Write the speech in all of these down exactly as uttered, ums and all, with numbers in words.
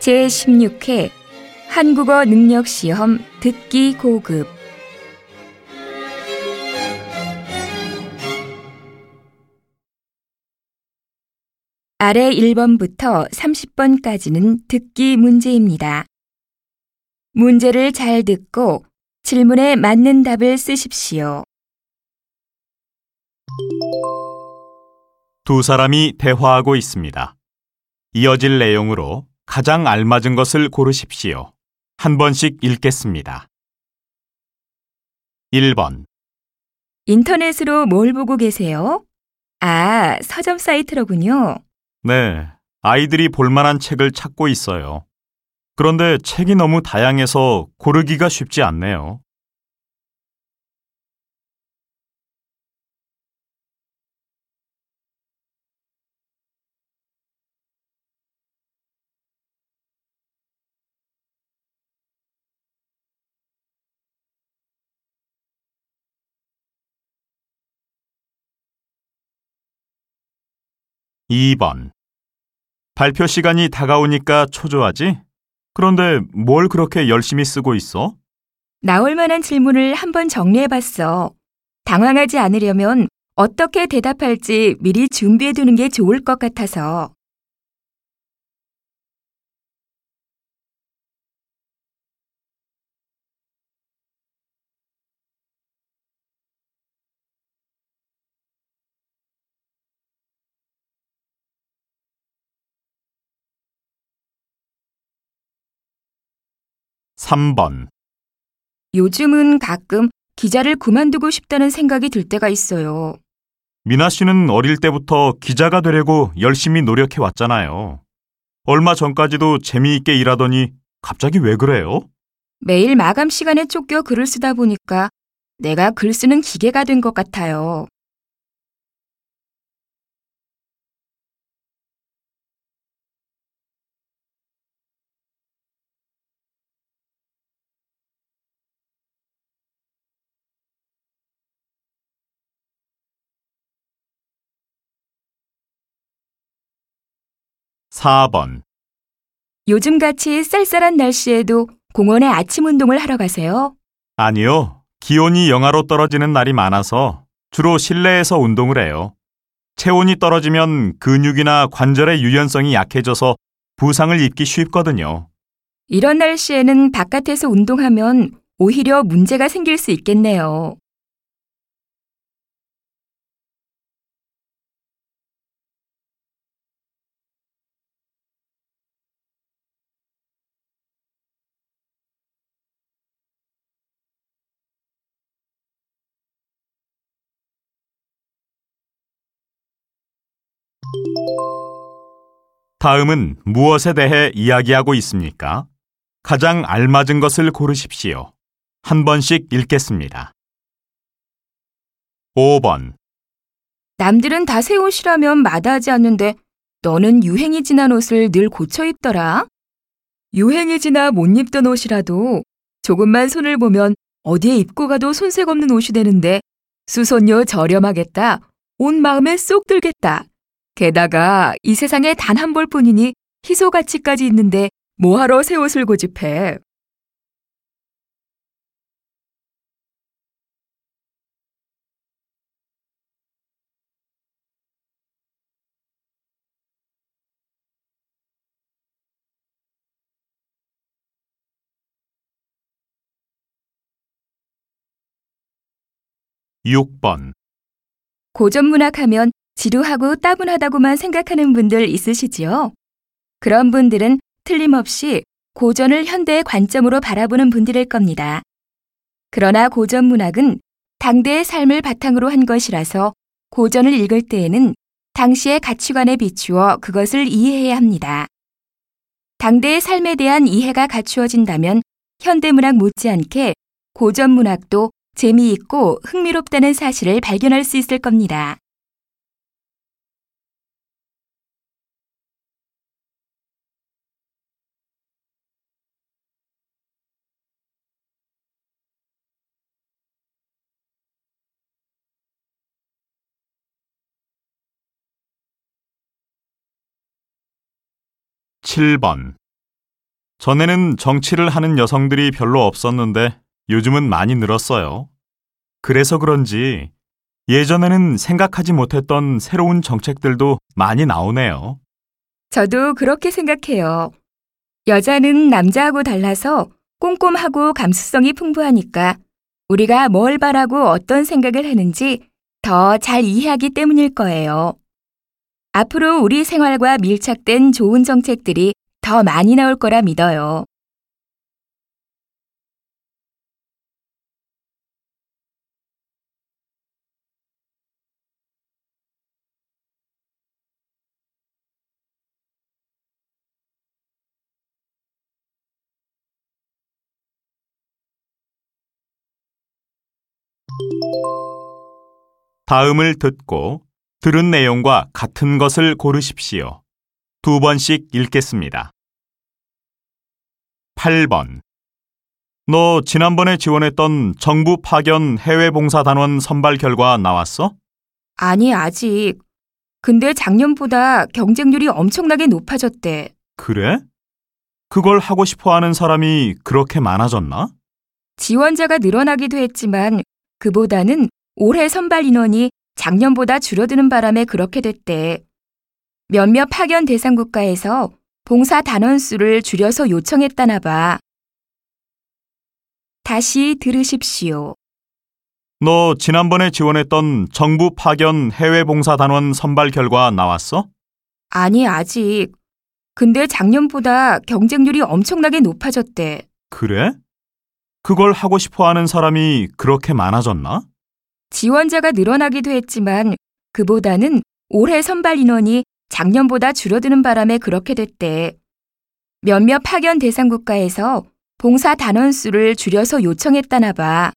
제십육 회 한국어 능력시험 듣기 고급. 아래 일 번부터 삼십 번까지는 듣기 문제입니다. 문제를 잘 듣고 질문에 맞는 답을 쓰십시오. 두 사람이 대화하고 있습니다. 이어질 내용으로 가장 알맞은 것을 고르십시오. 한 번씩 읽겠습니다. 일 번. 인터넷으로 뭘 보고 계세요? 아, 서점 사이트로군요. 네, 아이들이 볼만한 책을 찾고 있어요. 그런데 책이 너무 다양해서 고르기가 쉽지 않네요. 이 번. 발표 시간이 다가오니까 초조하지? 그런데 뭘 그렇게 열심히 쓰고 있어? 나올 만한 질문을 한번 정리해봤어. 당황하지 않으려면 어떻게 대답할지 미리 준비해두는 게 좋을 것 같아서. 삼 번. 요즘은 가끔 기자를 그만두고 싶다는 생각이 들 때가 있어요. 미나 씨는 어릴 때부터 기자가 되려고 열심히 노력해 왔잖아요. 얼마 전까지도 재미있게 일하더니 갑자기 왜 그래요? 매일 마감 시간에 쫓겨 글을 쓰다 보니까 내가 글 쓰는 기계가 된 것 같아요. 사 번. 요즘같이 쌀쌀한 날씨에도 공원에 아침 운동을 하러 가세요? 아니요. 기온이 영하로 떨어지는 날이 많아서 주로 실내에서 운동을 해요. 체온이 떨어지면 근육이나 관절의 유연성이 약해져서 부상을 입기 쉽거든요. 이런 날씨에는 바깥에서 운동하면 오히려 문제가 생길 수 있겠네요. 다음은 무엇에 대해 이야기하고 있습니까? 가장 알맞은 것을 고르십시오. 한 번씩 읽겠습니다. 오 번. 남들은 다 새 옷이라면 마다하지 않는데 너는 유행이 지난 옷을 늘 고쳐 입더라. 유행이 지나 못 입던 옷이라도 조금만 손을 보면 어디에 입고 가도 손색 없는 옷이 되는데 수선료 저렴하겠다. 온 마음에 쏙 들겠다. 게다가 이 세상에 단 한 벌뿐이니 희소 가치까지 있는데 뭐하러 새 옷을 고집해. 육 번. 고전문학 하면 지루하고 따분하다고만 생각하는 분들 있으시지요? 그런 분들은 틀림없이 고전을 현대의 관점으로 바라보는 분들일 겁니다. 그러나 고전문학은 당대의 삶을 바탕으로 한 것이라서 고전을 읽을 때에는 당시의 가치관에 비추어 그것을 이해해야 합니다. 당대의 삶에 대한 이해가 갖추어진다면 현대문학 못지않게 고전문학도 재미있고 흥미롭다는 사실을 발견할 수 있을 겁니다. 칠 번. 전에는 정치를 하는 여성들이 별로 없었는데 요즘은 많이 늘었어요. 그래서 그런지 예전에는 생각하지 못했던 새로운 정책들도 많이 나오네요. 저도 그렇게 생각해요. 여자는 남자하고 달라서 꼼꼼하고 감수성이 풍부하니까 우리가 뭘 바라고 어떤 생각을 하는지 더 잘 이해하기 때문일 거예요. 앞으로 우리 생활과 밀착된 좋은 정책들이 더 많이 나올 거라 믿어요. 다음을 듣고 들은 내용과 같은 것을 고르십시오. 두 번씩 읽겠습니다. 팔 번. 너 지난번에 지원했던 정부 파견 해외봉사단원 선발 결과 나왔어? 아니, 아직. 근데 작년보다 경쟁률이 엄청나게 높아졌대. 그래? 그걸 하고 싶어 하는 사람이 그렇게 많아졌나? 지원자가 늘어나기도 했지만 그보다는 올해 선발 인원이 작년보다 줄어드는 바람에 그렇게 됐대. 몇몇 파견 대상 국가에서 봉사 단원 수를 줄여서 요청했다나 봐. 다시 들으십시오. 너 지난번에 지원했던 정부 파견 해외봉사단원 선발 결과 나왔어? 아니, 아직. 근데 작년보다 경쟁률이 엄청나게 높아졌대. 그래? 그걸 하고 싶어 하는 사람이 그렇게 많아졌나? 지원자가 늘어나기도 했지만 그보다는 올해 선발 인원이 작년보다 줄어드는 바람에 그렇게 됐대. 몇몇 파견 대상 국가에서 봉사 단원 수를 줄여서 요청했다나 봐.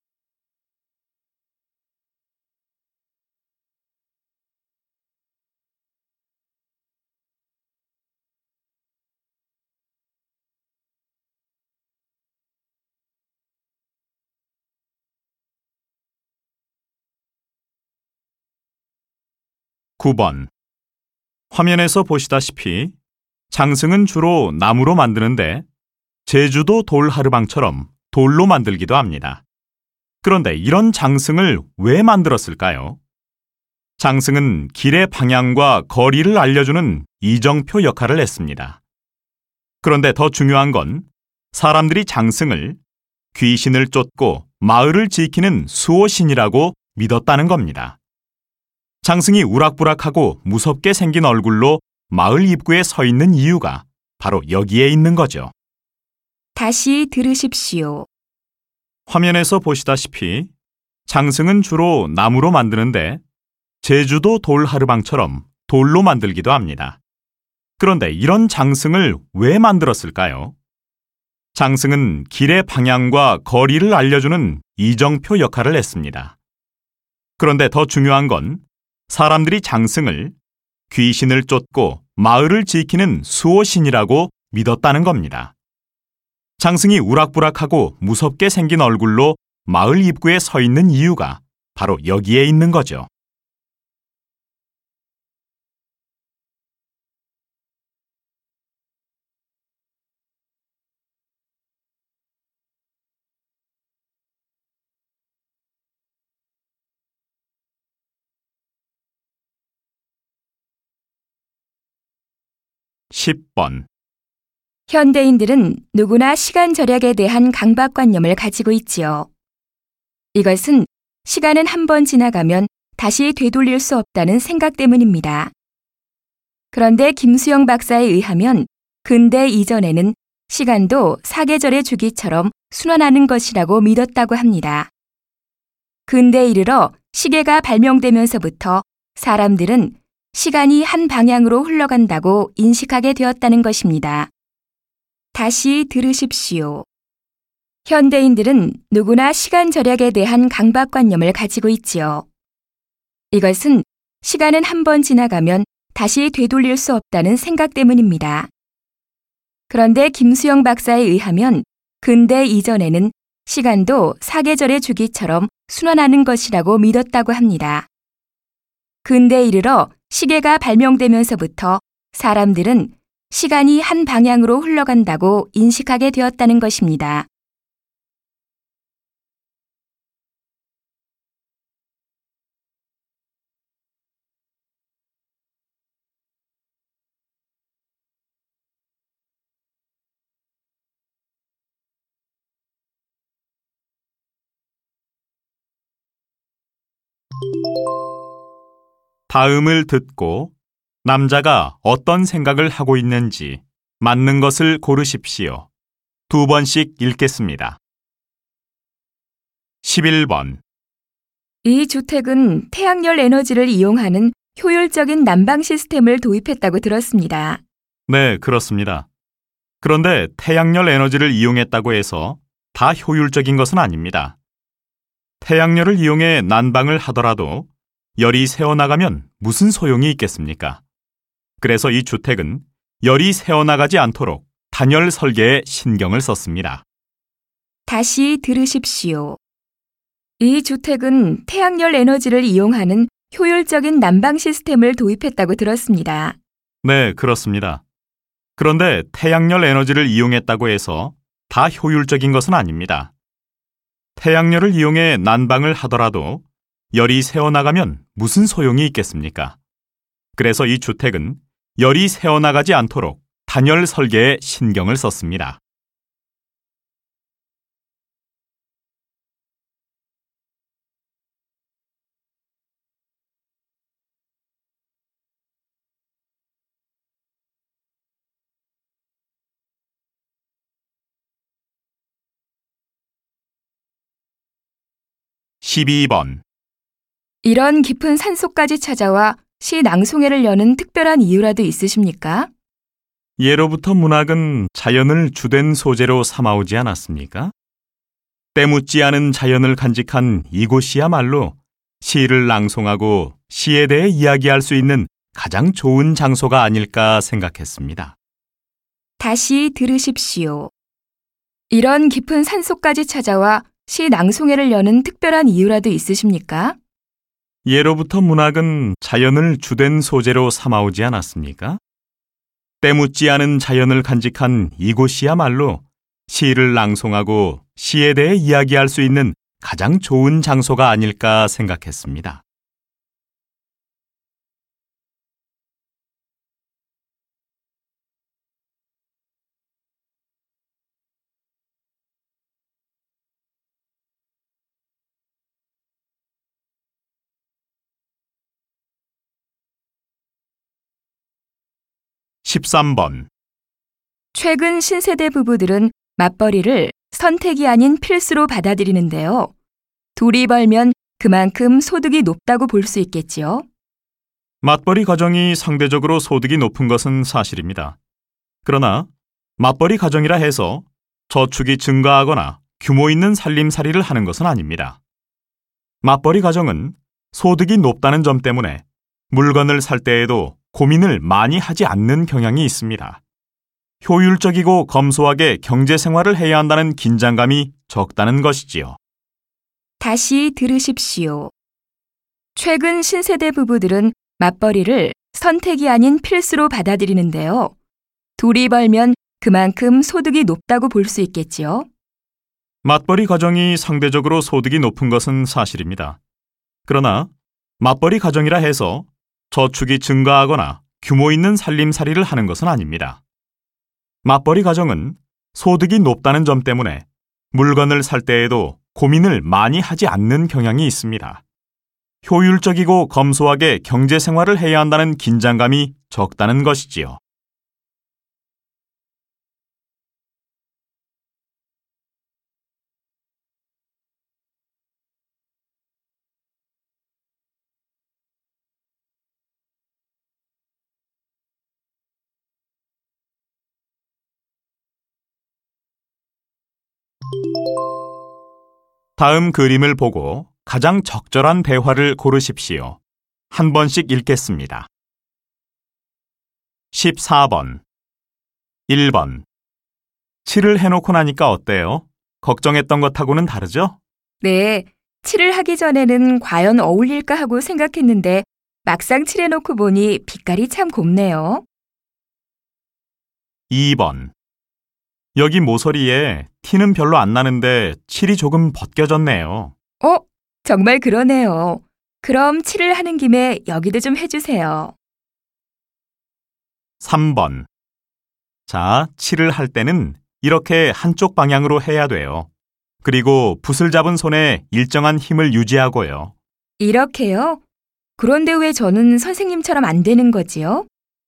구 번. 화면에서 보시다시피 장승은 주로 나무로 만드는데 제주도 돌하르방처럼 돌로 만들기도 합니다. 그런데 이런 장승을 왜 만들었을까요? 장승은 길의 방향과 거리를 알려주는 이정표 역할을 했습니다. 그런데 더 중요한 건 사람들이 장승을 귀신을 쫓고 마을을 지키는 수호신이라고 믿었다는 겁니다. 장승이 우락부락하고 무섭게 생긴 얼굴로 마을 입구에 서 있는 이유가 바로 여기에 있는 거죠. 다시 들으십시오. 화면에서 보시다시피 장승은 주로 나무로 만드는데 제주도 돌하르방처럼 돌로 만들기도 합니다. 그런데 이런 장승을 왜 만들었을까요? 장승은 길의 방향과 거리를 알려주는 이정표 역할을 했습니다. 그런데 더 중요한 건 사람들이 장승을 귀신을 쫓고 마을을 지키는 수호신이라고 믿었다는 겁니다. 장승이 우락부락하고 무섭게 생긴 얼굴로 마을 입구에 서 있는 이유가 바로 여기에 있는 거죠. 십 번. 현대인들은 누구나 시간 절약에 대한 강박관념을 가지고 있지요. 이것은 시간은 한 번 지나가면 다시 되돌릴 수 없다는 생각 때문입니다. 그런데 김수영 박사에 의하면 근대 이전에는 시간도 사계절의 주기처럼 순환하는 것이라고 믿었다고 합니다. 근대에 이르러 시계가 발명되면서부터 사람들은 시간이 한 방향으로 흘러간다고 인식하게 되었다는 것입니다. 다시 들으십시오. 현대인들은 누구나 시간 절약에 대한 강박관념을 가지고 있지요. 이것은 시간은 한 번 지나가면 다시 되돌릴 수 없다는 생각 때문입니다. 그런데 김수영 박사에 의하면 근대 이전에는 시간도 사계절의 주기처럼 순환하는 것이라고 믿었다고 합니다. 근대에 이르러 시계가 발명되면서부터 사람들은 시간이 한 방향으로 흘러간다고 인식하게 되었다는 것입니다. 다음을 듣고 남자가 어떤 생각을 하고 있는지 맞는 것을 고르십시오. 두 번씩 읽겠습니다. 십일 번. 이 주택은 태양열 에너지를 이용하는 효율적인 난방 시스템을 도입했다고 들었습니다. 네, 그렇습니다. 그런데 태양열 에너지를 이용했다고 해서 다 효율적인 것은 아닙니다. 태양열을 이용해 난방을 하더라도 열이 새어나가면 무슨 소용이 있겠습니까? 그래서 이 주택은 열이 새어나가지 않도록 단열 설계에 신경을 썼습니다. 다시 들으십시오. 이 주택은 태양열 에너지를 이용하는 효율적인 난방 시스템을 도입했다고 들었습니다. 네, 그렇습니다. 그런데 태양열 에너지를 이용했다고 해서 다 효율적인 것은 아닙니다. 태양열을 이용해 난방을 하더라도 열이 새어나가면 무슨 소용이 있겠습니까? 그래서 이 주택은 열이 새어나가지 않도록 단열 설계에 신경을 썼습니다. 십이 번. 이런 깊은 산속까지 찾아와 시 낭송회를 여는 특별한 이유라도 있으십니까? 예로부터 문학은 자연을 주된 소재로 삼아오지 않았습니까? 때묻지 않은 자연을 간직한 이곳이야말로 시를 낭송하고 시에 대해 이야기할 수 있는 가장 좋은 장소가 아닐까 생각했습니다. 다시 들으십시오. 이런 깊은 산속까지 찾아와 시 낭송회를 여는 특별한 이유라도 있으십니까? 예로부터 문학은 자연을 주된 소재로 삼아오지 않았습니까? 때묻지 않은 자연을 간직한 이곳이야말로 시를 낭송하고 시에 대해 이야기할 수 있는 가장 좋은 장소가 아닐까 생각했습니다. 십삼 번. 최근 신세대 부부들은 맞벌이를 선택이 아닌 필수로 받아들이는데요. 둘이 벌면 그만큼 소득이 높다고 볼 수 있겠지요. 맞벌이 가정이 상대적으로 소득이 높은 것은 사실입니다. 그러나 맞벌이 가정이라 해서 저축이 증가하거나 규모 있는 살림살이를 하는 것은 아닙니다. 맞벌이 가정은 소득이 높다는 점 때문에 물건을 살 때에도 고민을 많이 하지 않는 경향이 있습니다. 효율적이고 검소하게 경제 생활을 해야 한다는 긴장감이 적다는 것이지요. 다시 들으십시오. 최근 신세대 부부들은 맞벌이를 선택이 아닌 필수로 받아들이는데요. 둘이 벌면 그만큼 소득이 높다고 볼 수 있겠지요. 맞벌이 가정이 상대적으로 소득이 높은 것은 사실입니다. 그러나 맞벌이 가정이라 해서 저축이 증가하거나 규모 있는 살림살이를 하는 것은 아닙니다. 맞벌이 가정은 소득이 높다는 점 때문에 물건을 살 때에도 고민을 많이 하지 않는 경향이 있습니다. 효율적이고 검소하게 경제 생활을 해야 한다는 긴장감이 적다는 것이지요. 다음 그림을 보고 가장 적절한 대화를 고르십시오. 한 번씩 읽겠습니다. 십사 번. 일 번. 칠을 해놓고 나니까 어때요? 걱정했던 것하고는 다르죠? 네, 칠을 하기 전에는 과연 어울릴까 하고 생각했는데 막상 칠해놓고 보니 빛깔이 참 곱네요. 이 번. 여기 모서리에 티는 별로 안 나는데 칠이 조금 벗겨졌네요. 어, 정말 그러네요. 그럼 칠을 하는 김에 여기도 좀 해주세요. 삼 번. 자, 칠을 할 때는 이렇게 한쪽 방향으로 해야 돼요. 그리고 붓을 잡은 손에 일정한 힘을 유지하고요. 이렇게요? 그런데 왜 저는 선생님처럼 안 되는 거지요?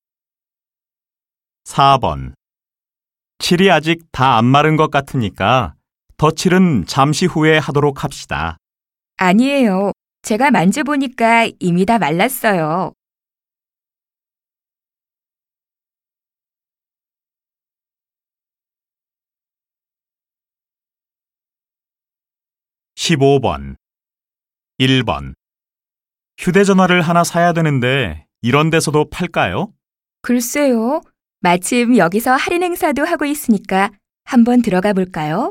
사 번. 칠이 아직 다 안 마른 것 같으니까 덧칠은 잠시 후에 하도록 합시다. 아니에요. 제가 만져보니까 이미 다 말랐어요. 십오 번. 일 번. 휴대전화를 하나 사야 되는데 이런 데서도 팔까요? 글쎄요. 마침 여기서 할인 행사도 하고 있으니까 한번 들어가 볼까요?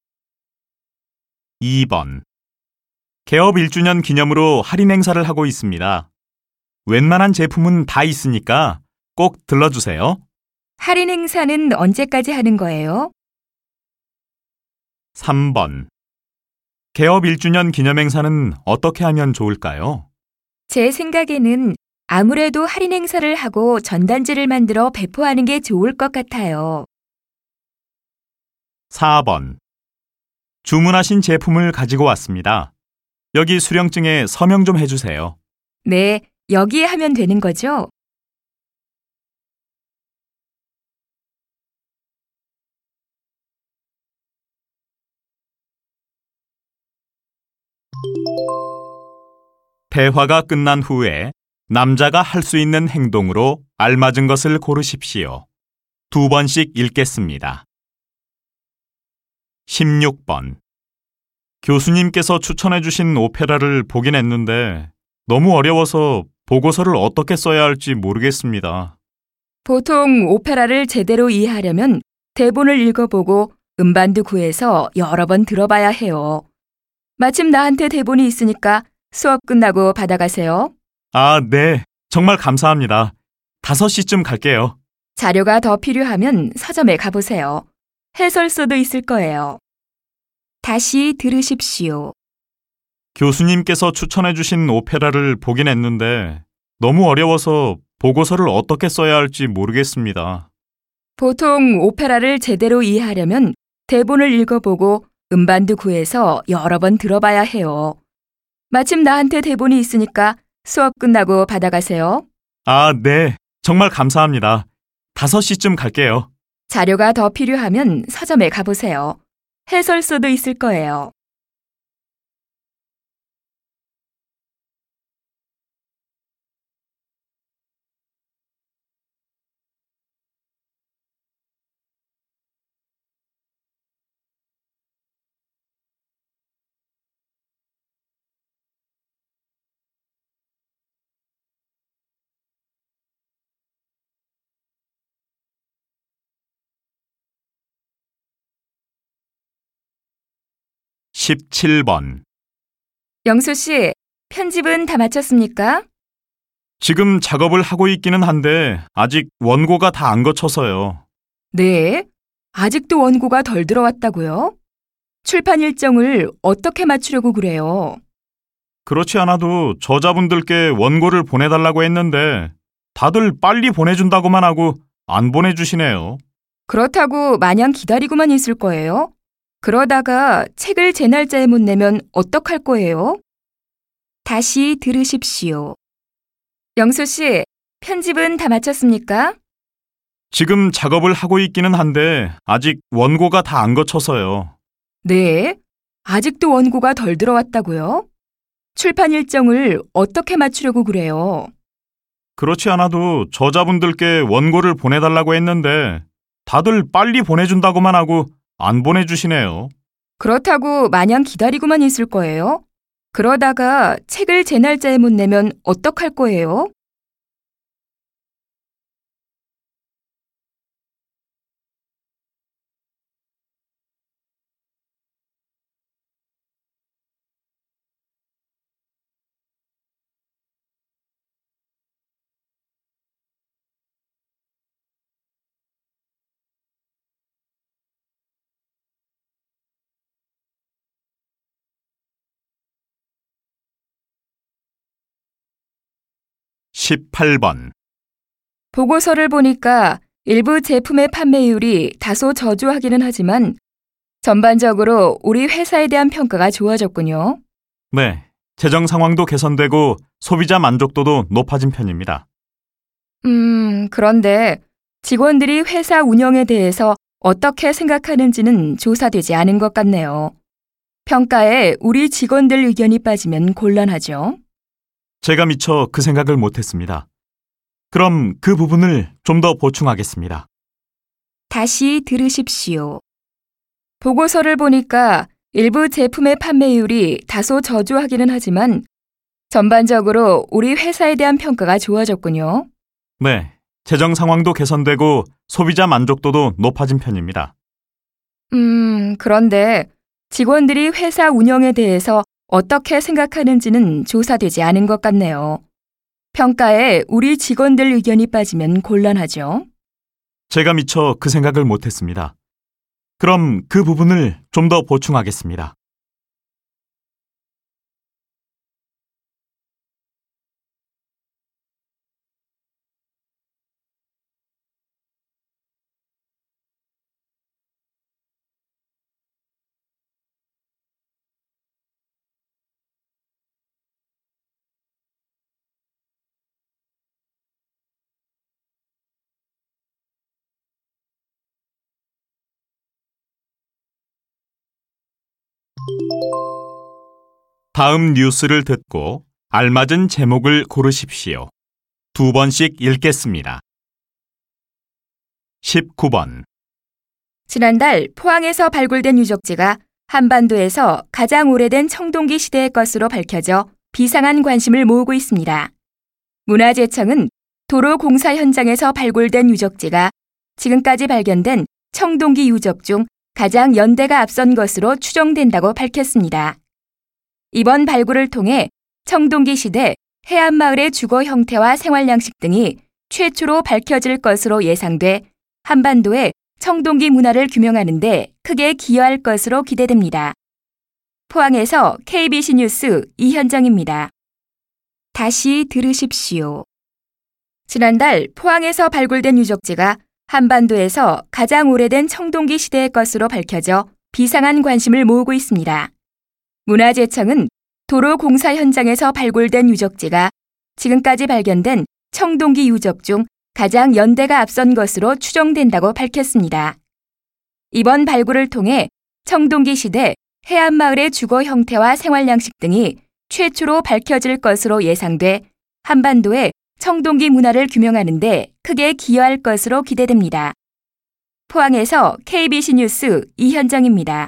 이 번. 개업 일 주년 기념으로 할인 행사를 하고 있습니다. 웬만한 제품은 다 있으니까 꼭 들러주세요. 할인 행사는 언제까지 하는 거예요? 삼 번. 개업 일 주년 기념 행사는 어떻게 하면 좋을까요? 제 생각에는 아무래도 할인 행사를 하고 전단지를 만들어 배포하는 게 좋을 것 같아요. 사 번. 주문하신 제품을 가지고 왔습니다. 여기 수령증에 서명 좀 해주세요. 네, 여기에 하면 되는 거죠? 대화가 끝난 후에 남자가 할 수 있는 행동으로 알맞은 것을 고르십시오. 두 번씩 읽겠습니다. 십육 번. 교수님께서 추천해 주신 오페라를 보긴 했는데 너무 어려워서 보고서를 어떻게 써야 할지 모르겠습니다. 보통 오페라를 제대로 이해하려면 대본을 읽어보고 음반도 구해서 여러 번 들어봐야 해요. 마침 나한테 대본이 있으니까 수업 끝나고 받아가세요. 아, 네. 정말 감사합니다. 다섯 시쯤 갈게요. 자료가 더 필요하면 서점에 가보세요. 해설서도 있을 거예요. 다시 들으십시오. 교수님께서 추천해 주신 오페라를 보긴 했는데 너무 어려워서 보고서를 어떻게 써야 할지 모르겠습니다. 보통 오페라를 제대로 이해하려면 대본을 읽어보고 음반도 구해서 여러 번 들어봐야 해요. 마침 나한테 대본이 있으니까 수업 끝나고 받아가세요. 아, 네. 정말 감사합니다. 다섯 시쯤 갈게요. 자료가 더 필요하면 서점에 가보세요. 해설서도 있을 거예요. 십칠 번. 영수 씨, 편집은 다 마쳤습니까? 지금 작업을 하고 있기는 한데 아직 원고가 다 안 거쳐서요. 네. 아직도 원고가 덜 들어왔다고요? 출판 일정을 어떻게 맞추려고 그래요? 그렇지 않아도 저자분들께 원고를 보내달라고 했는데 다들 빨리 보내준다고만 하고 안 보내주시네요. 그렇다고 마냥 기다리고만 있을 거예요? 그러다가 책을 제 날짜에 못 내면 어떡할 거예요? 다시 들으십시오. 영수 씨, 편집은 다 마쳤습니까? 지금 작업을 하고 있기는 한데 아직 원고가 다 안 거쳐서요. 네. 아직도 원고가 덜 들어왔다고요? 출판 일정을 어떻게 맞추려고 그래요? 그렇지 않아도 저자분들께 원고를 보내달라고 했는데 다들 빨리 보내준다고만 하고 안 보내주시네요. 그렇다고 마냥 기다리고만 있을 거예요? 그러다가 책을 제 날짜에 못 내면 어떡할 거예요? 십팔 번. 보고서를 보니까 일부 제품의 판매율이 다소 저조하기는 하지만 전반적으로 우리 회사에 대한 평가가 좋아졌군요. 네, 재정 상황도 개선되고 소비자 만족도도 높아진 편입니다. 음, 그런데 직원들이 회사 운영에 대해서 어떻게 생각하는지는 조사되지 않은 것 같네요. 평가에 우리 직원들 의견이 빠지면 곤란하죠. 제가 미처 그 생각을 못했습니다. 그럼 그 부분을 좀 더 보충하겠습니다. 다시 들으십시오. 보고서를 보니까 일부 제품의 판매율이 다소 저조하기는 하지만 전반적으로 우리 회사에 대한 평가가 좋아졌군요. 네, 재정 상황도 개선되고 소비자 만족도도 높아진 편입니다. 음, 그런데 직원들이 회사 운영에 대해서 어떻게 생각하는지는 조사되지 않은 것 같네요. 평가에 우리 직원들 의견이 빠지면 곤란하죠. 제가 미처 그 생각을 못했습니다. 그럼 그 부분을 좀 더 보충하겠습니다. 다음 뉴스를 듣고 알맞은 제목을 고르십시오. 두 번씩 읽겠습니다. 십구 번. 지난달 포항에서 발굴된 유적지가 한반도에서 가장 오래된 청동기 시대의 것으로 밝혀져 비상한 관심을 모으고 있습니다. 문화재청은 도로 공사 현장에서 발굴된 유적지가 지금까지 발견된 청동기 유적 중 가장 연대가 앞선 것으로 추정된다고 밝혔습니다. 이번 발굴을 통해 청동기 시대 해안마을의 주거 형태와 생활 양식 등이 최초로 밝혀질 것으로 예상돼 한반도의 청동기 문화를 규명하는 데 크게 기여할 것으로 기대됩니다. 포항에서 케이비씨 뉴스 이현정입니다. 다시 들으십시오. 지난달 포항에서 발굴된 유적지가 한반도에서 가장 오래된 청동기 시대의 것으로 밝혀져 비상한 관심을 모으고 있습니다. 문화재청은 도로 공사 현장에서 발굴된 유적지가 지금까지 발견된 청동기 유적 중 가장 연대가 앞선 것으로 추정된다고 밝혔습니다. 이번 발굴을 통해 청동기 시대 해안마을의 주거 형태와 생활 양식 등이 최초로 밝혀질 것으로 예상돼 한반도의 청동기 문화를 규명하는 데 크게 기여할 것으로 기대됩니다. 포항에서 케이비씨 뉴스 이현정입니다.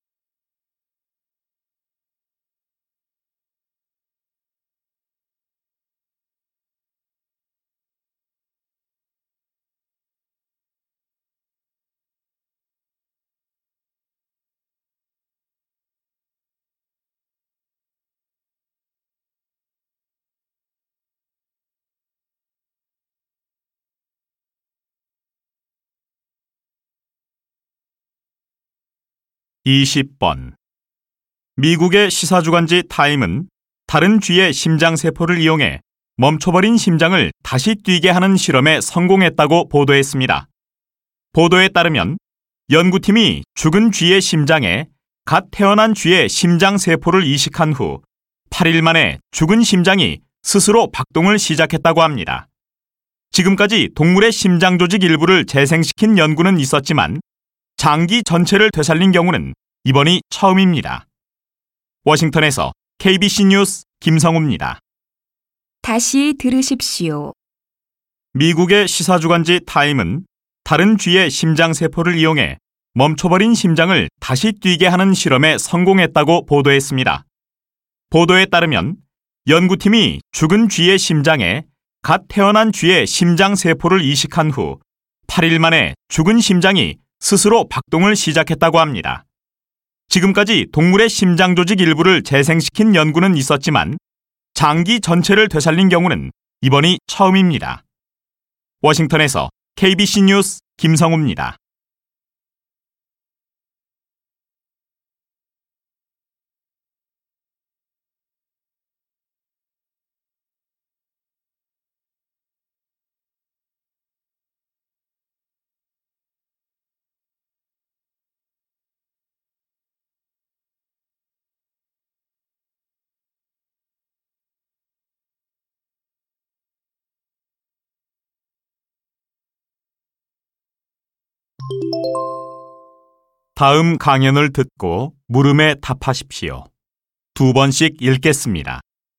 이십 번. 미국의 시사주간지 타임은 다른 쥐의 심장세포를 이용해 멈춰버린 심장을 다시 뛰게 하는 실험에 성공했다고 보도했습니다. 보도에 따르면 연구팀이 죽은 쥐의 심장에 갓 태어난 쥐의 심장세포를 이식한 후 팔 일 만에 죽은 심장이 스스로 박동을 시작했다고 합니다. 지금까지 동물의 심장 조직 일부를 재생시킨 연구는 있었지만 장기 전체를 되살린 경우는 이번이 처음입니다. 워싱턴에서 케이비씨 뉴스 김성우입니다. 다시 들으십시오. 미국의 시사주간지 타임은 다른 쥐의 심장세포를 이용해 멈춰버린 심장을 다시 뛰게 하는 실험에 성공했다고 보도했습니다. 보도에 따르면 연구팀이 죽은 쥐의 심장에 갓 태어난 쥐의 심장세포를 이식한 후 팔 일 만에 죽은 심장이 스스로 박동을 시작했다고 합니다. 지금까지 동물의 심장 조직 일부를 재생시킨 연구는 있었지만 장기 전체를 되살린 경우는 이번이 처음입니다. 워싱턴에서 케이비씨 뉴스 김성우입니다. 다음 강연을 듣고 물음에 답하십시오. 두 번씩 읽겠습니다.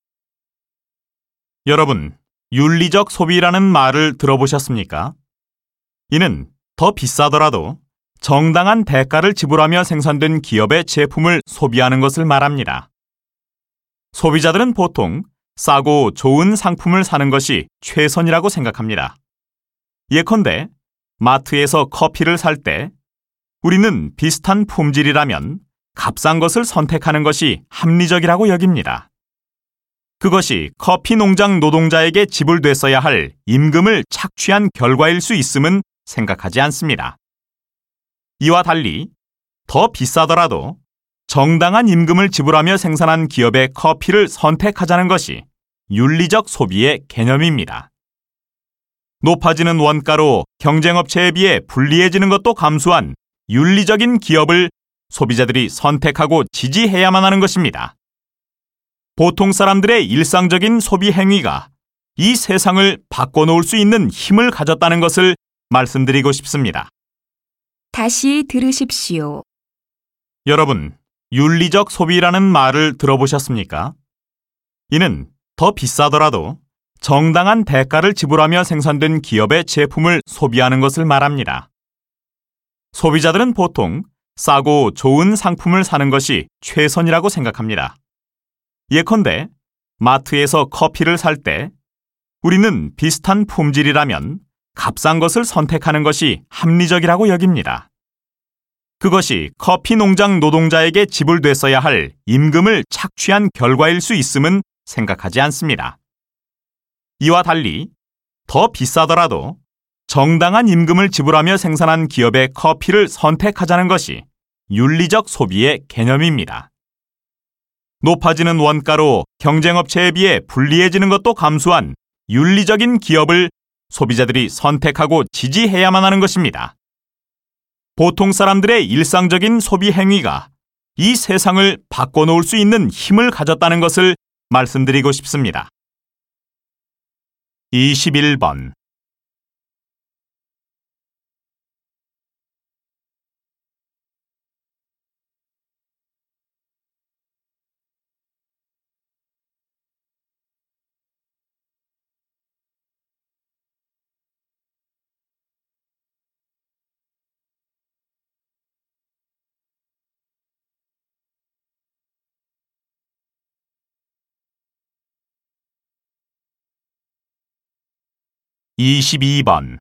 여러분, 윤리적 소비라는 말을 들어보셨습니까? 이는 더 비싸더라도 정당한 대가를 지불하며 생산된 기업의 제품을 소비하는 것을 말합니다. 소비자들은 보통 싸고 좋은 상품을 사는 것이 최선이라고 생각합니다. 예컨대 마트에서 커피를 살 때 우리는 비슷한 품질이라면 값싼 것을 선택하는 것이 합리적이라고 여깁니다. 그것이 커피 농장 노동자에게 지불됐어야 할 임금을 착취한 결과일 수 있음은 생각하지 않습니다. 이와 달리 더 비싸더라도 정당한 임금을 지불하며 생산한 기업의 커피를 선택하자는 것이 윤리적 소비의 개념입니다. 높아지는 원가로 경쟁업체에 비해 불리해지는 것도 감수한 윤리적인 기업을 소비자들이 선택하고 지지해야만 하는 것입니다. 보통 사람들의 일상적인 소비 행위가 이 세상을 바꿔놓을 수 있는 힘을 가졌다는 것을 말씀드리고 싶습니다. 다시 들으십시오. 여러분, 윤리적 소비라는 말을 들어보셨습니까? 이는 더 비싸더라도 정당한 대가를 지불하며 생산된 기업의 제품을 소비하는 것을 말합니다. 소비자들은 보통 싸고 좋은 상품을 사는 것이 최선이라고 생각합니다. 예컨대 마트에서 커피를 살 때 우리는 비슷한 품질이라면 값싼 것을 선택하는 것이 합리적이라고 여깁니다. 그것이 커피 농장 노동자에게 지불됐어야 할 임금을 착취한 결과일 수 있음은 생각하지 않습니다. 이와 달리 더 비싸더라도 정당한 임금을 지불하며 생산한 기업의 커피를 선택하자는 것이 윤리적 소비의 개념입니다. 높아지는 원가로 경쟁업체에 비해 불리해지는 것도 감수한 윤리적인 기업을 소비자들이 선택하고 지지해야만 하는 것입니다. 보통 사람들의 일상적인 소비 행위가 이 세상을 바꿔놓을 수 있는 힘을 가졌다는 것을 말씀드리고 싶습니다. 이십일 번 이십이 번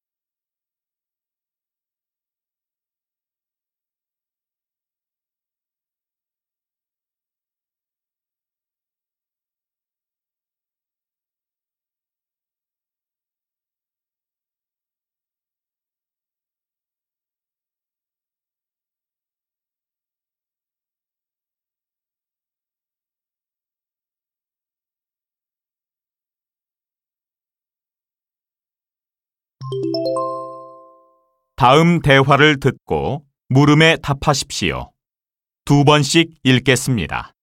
다음 대화를 듣고 물음에 답하십시오. 두 번씩 읽겠습니다.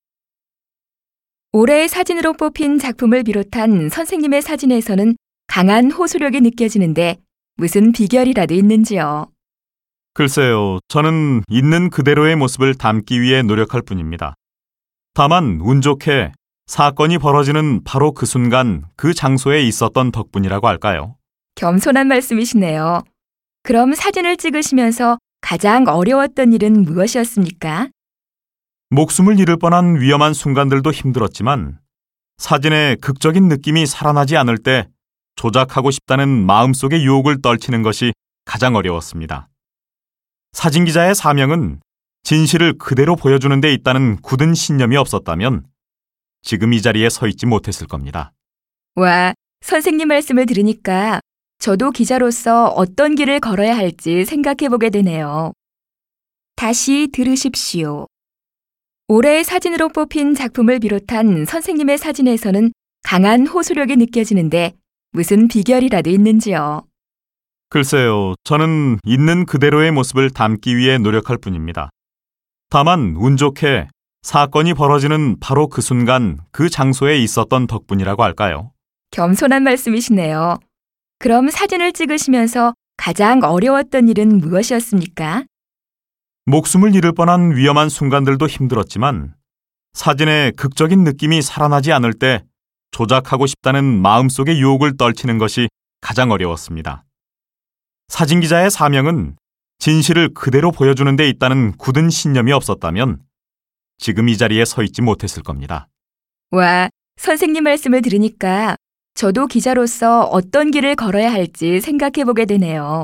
올해의 사진으로 뽑힌 작품을 비롯한 선생님의 사진에서는 강한 호소력이 느껴지는데 무슨 비결이라도 있는지요? 글쎄요, 저는 있는 그대로의 모습을 담기 위해 노력할 뿐입니다. 다만 운 좋게 사건이 벌어지는 바로 그 순간 그 장소에 있었던 덕분이라고 할까요? 겸손한 말씀이시네요. 그럼 사진을 찍으시면서 가장 어려웠던 일은 무엇이었습니까? 목숨을 잃을 뻔한 위험한 순간들도 힘들었지만 사진의 극적인 느낌이 살아나지 않을 때 조작하고 싶다는 마음속의 유혹을 떨치는 것이 가장 어려웠습니다. 사진기자의 사명은 진실을 그대로 보여주는 데 있다는 굳은 신념이 없었다면 지금 이 자리에 서 있지 못했을 겁니다. 와, 선생님 말씀을 들으니까 저도 기자로서 어떤 길을 걸어야 할지 생각해보게 되네요. 다시 들으십시오. 올해의 사진으로 뽑힌 작품을 비롯한 선생님의 사진에서는 강한 호소력이 느껴지는데 무슨 비결이라도 있는지요? 글쎄요, 저는 있는 그대로의 모습을 담기 위해 노력할 뿐입니다. 다만 운 좋게 사건이 벌어지는 바로 그 순간 그 장소에 있었던 덕분이라고 할까요? 겸손한 말씀이시네요. 그럼 사진을 찍으시면서 가장 어려웠던 일은 무엇이었습니까? 목숨을 잃을 뻔한 위험한 순간들도 힘들었지만 사진의 극적인 느낌이 살아나지 않을 때 조작하고 싶다는 마음속의 유혹을 떨치는 것이 가장 어려웠습니다. 사진기자의 사명은 진실을 그대로 보여주는 데 있다는 굳은 신념이 없었다면 지금 이 자리에 서 있지 못했을 겁니다. 와, 선생님 말씀을 들으니까 저도 기자로서 어떤 길을 걸어야 할지 생각해 보게 되네요.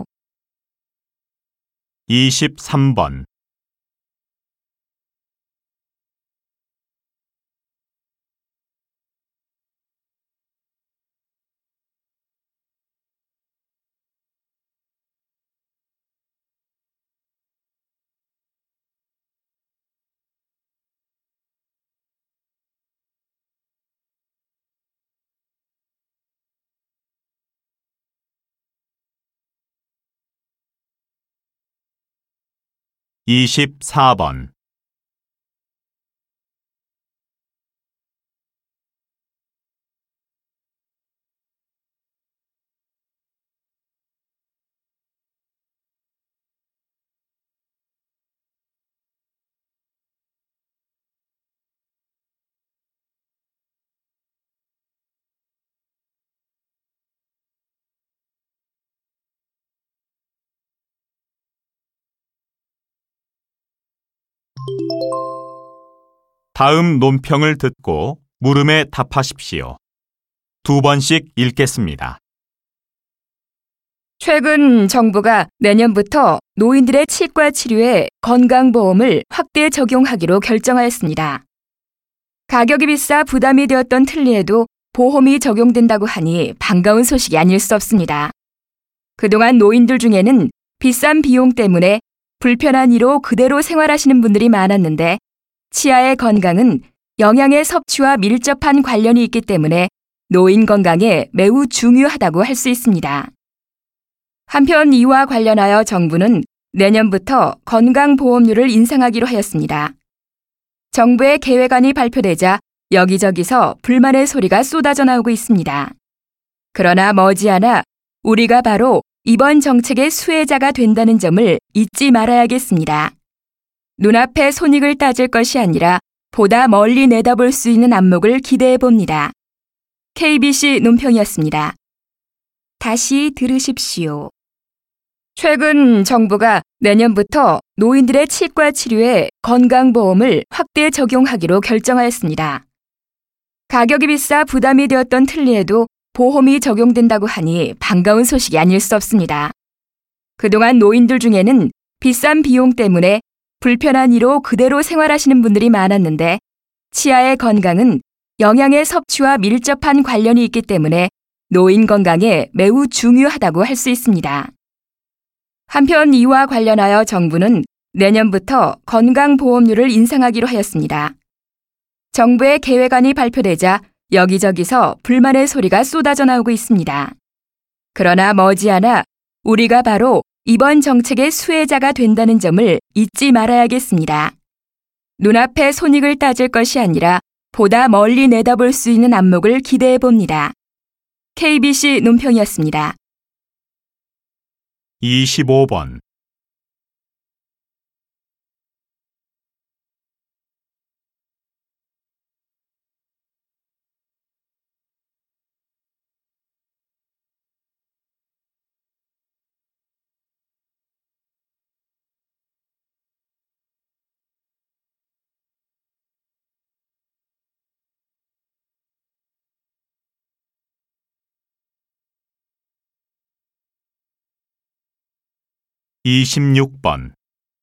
이십삼 번. 이십사 번. 다음 논평을 듣고 물음에 답하십시오. 두 번씩 읽겠습니다. 최근 정부가 내년부터 노인들의 치과 치료에 건강보험을 확대 적용하기로 결정하였습니다. 가격이 비싸 부담이 되었던 틀니에도 보험이 적용된다고 하니 반가운 소식이 아닐 수 없습니다. 그동안 노인들 중에는 비싼 비용 때문에 불편한 이로 그대로 생활하시는 분들이 많았는데 치아의 건강은 영양의 섭취와 밀접한 관련이 있기 때문에 노인 건강에 매우 중요하다고 할 수 있습니다. 한편 이와 관련하여 정부는 내년부터 건강보험료를 인상하기로 하였습니다. 정부의 계획안이 발표되자 여기저기서 불만의 소리가 쏟아져 나오고 있습니다. 그러나 머지않아 우리가 바로 이번 정책의 수혜자가 된다는 점을 잊지 말아야겠습니다. 눈앞의 손익을 따질 것이 아니라 보다 멀리 내다볼 수 있는 안목을 기대해 봅니다. 케이비씨 논평이었습니다. 다시 들으십시오. 최근 정부가 내년부터 노인들의 치과 치료에 건강보험을 확대 적용하기로 결정하였습니다. 가격이 비싸 부담이 되었던 틀니에도 보험이 적용된다고 하니 반가운 소식이 아닐 수 없습니다. 그동안 노인들 중에는 비싼 비용 때문에 불편한 이로 그대로 생활하시는 분들이 많았는데 치아의 건강은 영양의 섭취와 밀접한 관련이 있기 때문에 노인 건강에 매우 중요하다고 할 수 있습니다. 한편 이와 관련하여 정부는 내년부터 건강보험료를 인상하기로 하였습니다. 정부의 계획안이 발표되자 여기저기서 불만의 소리가 쏟아져 나오고 있습니다. 그러나 머지않아 우리가 바로 이번 정책의 수혜자가 된다는 점을 잊지 말아야겠습니다. 눈앞의 손익을 따질 것이 아니라 보다 멀리 내다볼 수 있는 안목을 기대해 봅니다. 케이비씨 논평이었습니다. 이십오 번. 이십육 번.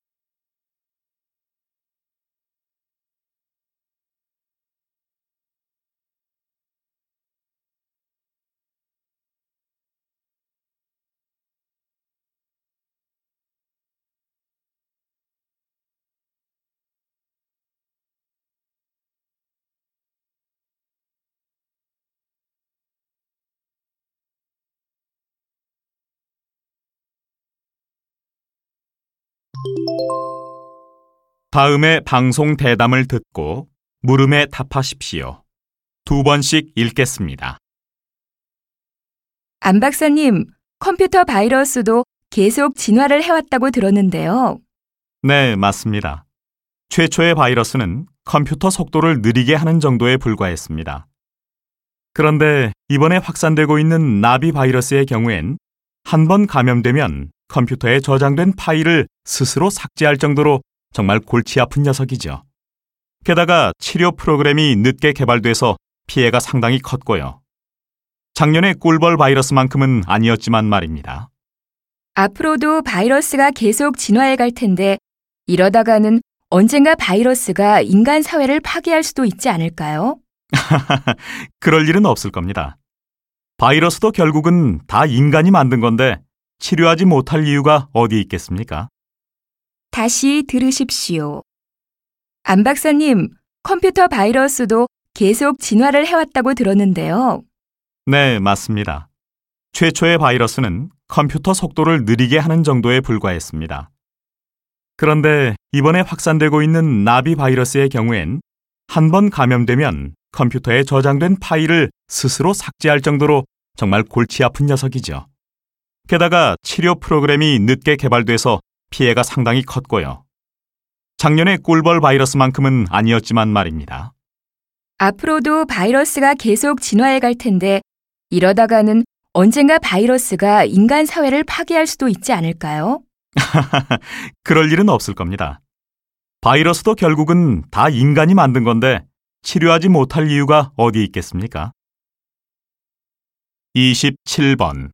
다음의 방송 대담을 듣고 물음에 답하십시오. 두 번씩 읽겠습니다. 안 박사님, 컴퓨터 바이러스도 계속 진화를 해왔다고 들었는데요. 네, 맞습니다. 최초의 바이러스는 컴퓨터 속도를 느리게 하는 정도에 불과했습니다. 그런데 이번에 확산되고 있는 나비 바이러스의 경우엔 한 번 감염되면 컴퓨터에 저장된 파일을 스스로 삭제할 정도로 정말 골치 아픈 녀석이죠. 게다가 치료 프로그램이 늦게 개발돼서 피해가 상당히 컸고요. 작년의 꿀벌 바이러스만큼은 아니었지만 말입니다. 앞으로도 바이러스가 계속 진화해 갈 텐데 이러다가는 언젠가 바이러스가 인간 사회를 파괴할 수도 있지 않을까요? 그럴 일은 없을 겁니다. 바이러스도 결국은 다 인간이 만든 건데 치료하지 못할 이유가 어디 있겠습니까? 다시 들으십시오. 안 박사님, 컴퓨터 바이러스도 계속 진화를 해왔다고 들었는데요. 네, 맞습니다. 최초의 바이러스는 컴퓨터 속도를 느리게 하는 정도에 불과했습니다. 그런데 이번에 확산되고 있는 나비 바이러스의 경우엔 한 번 감염되면 컴퓨터에 저장된 파일을 스스로 삭제할 정도로 정말 골치 아픈 녀석이죠. 게다가 치료 프로그램이 늦게 개발돼서 피해가 상당히 컸고요. 작년의 꿀벌 바이러스만큼은 아니었지만 말입니다. 앞으로도 바이러스가 계속 진화해 갈 텐데 이러다가는 언젠가 바이러스가 인간 사회를 파괴할 수도 있지 않을까요? 그럴 일은 없을 겁니다. 바이러스도 결국은 다 인간이 만든 건데 치료하지 못할 이유가 어디 있겠습니까? 이십칠 번.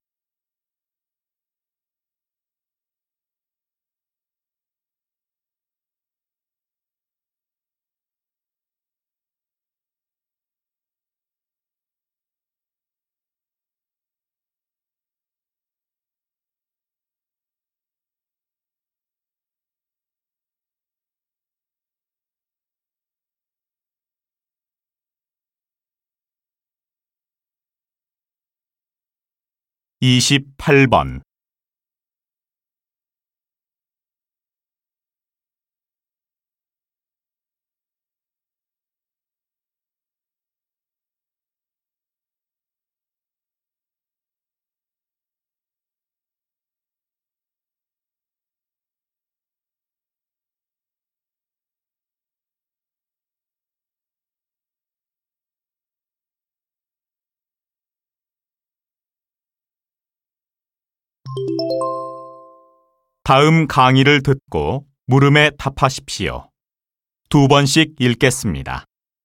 이십팔 번. 다음 강의를 듣고 물음에 답하십시오. 두 번씩 읽겠습니다.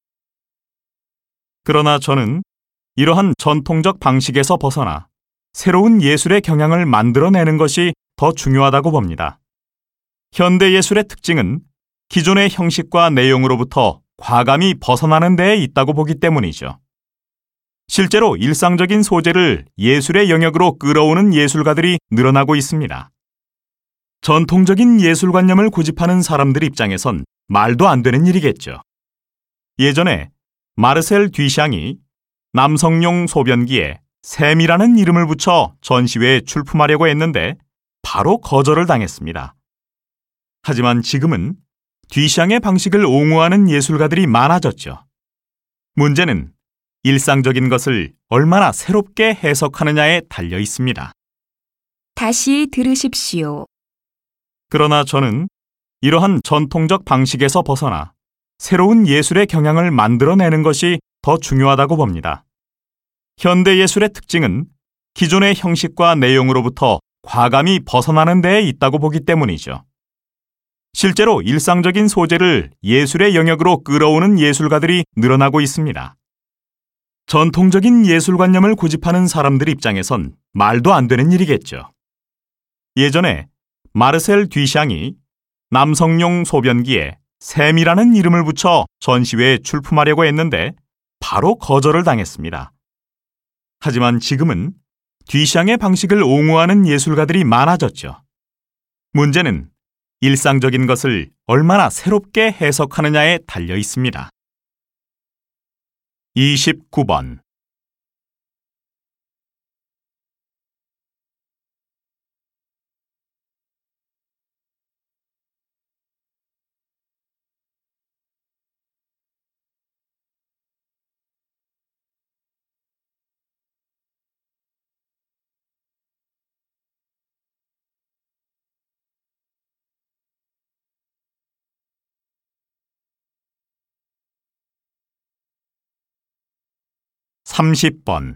그러나 저는 이러한 전통적 방식에서 벗어나 새로운 예술의 경향을 만들어내는 것이 더 중요하다고 봅니다. 현대 예술의 특징은 기존의 형식과 내용으로부터 과감히 벗어나는 데에 있다고 보기 때문이죠. 실제로 일상적인 소재를 예술의 영역으로 끌어오는 예술가들이 늘어나고 있습니다. 전통적인 예술관념을 고집하는 사람들 입장에선 말도 안 되는 일이겠죠. 예전에 마르셀 뒤샹이 남성용 소변기에 샘이라는 이름을 붙여 전시회에 출품하려고 했는데 바로 거절을 당했습니다. 하지만 지금은 뒤샹의 방식을 옹호하는 예술가들이 많아졌죠. 문제는 일상적인 것을 얼마나 새롭게 해석하느냐에 달려 있습니다. 다시 들으십시오. 그러나 저는 이러한 전통적 방식에서 벗어나 새로운 예술의 경향을 만들어내는 것이 더 중요하다고 봅니다. 현대 예술의 특징은 기존의 형식과 내용으로부터 과감히 벗어나는 데에 있다고 보기 때문이죠. 실제로 일상적인 소재를 예술의 영역으로 끌어오는 예술가들이 늘어나고 있습니다. 전통적인 예술관념을 고집하는 사람들 입장에선 말도 안 되는 일이겠죠. 예전에 마르셀 뒤샹이 남성용 소변기에 샘이라는 이름을 붙여 전시회에 출품하려고 했는데 바로 거절을 당했습니다. 하지만 지금은 뒤샹의 방식을 옹호하는 예술가들이 많아졌죠. 문제는 일상적인 것을 얼마나 새롭게 해석하느냐에 달려 있습니다. 이십구 번. 삼십 번.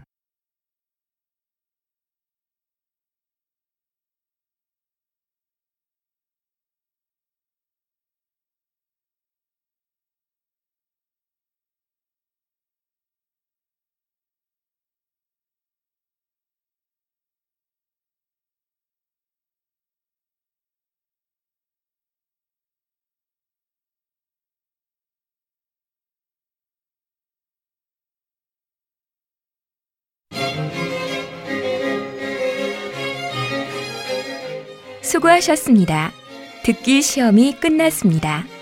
수고하셨습니다. 듣기 시험이 끝났습니다.